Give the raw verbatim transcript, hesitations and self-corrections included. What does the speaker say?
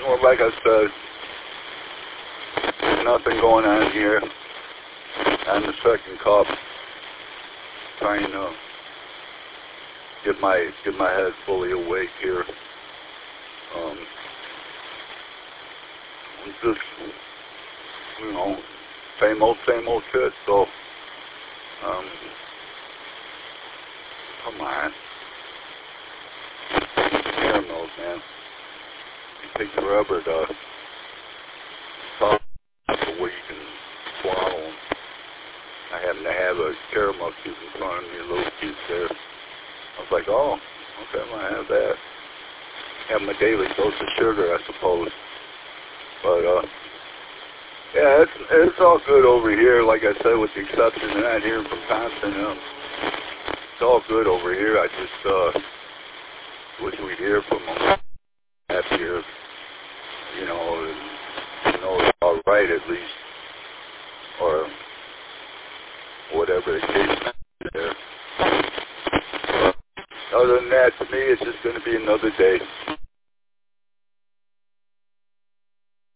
well, like I said, there's nothing going on here. I'm the second cup, trying to get my get my head fully awake here. Um, it's just, you know, same old, same old shit. So, um, come on, caramels, man. It takes forever to talk the way you can swallow them. I happen to have a caramel cube in front of me, a little cube there. I was like, oh, okay, I'm gonna have that. Have my daily dose of sugar, I suppose. But uh, yeah, it's it's all good over here. Like I said, with the exception of not hearing from Thompson, um, it's all good over here. I just uh, wish we'd hear from him after, you know, you know, it's all right at least, or whatever the case is there. Other than that, to me, it's just going to be another day.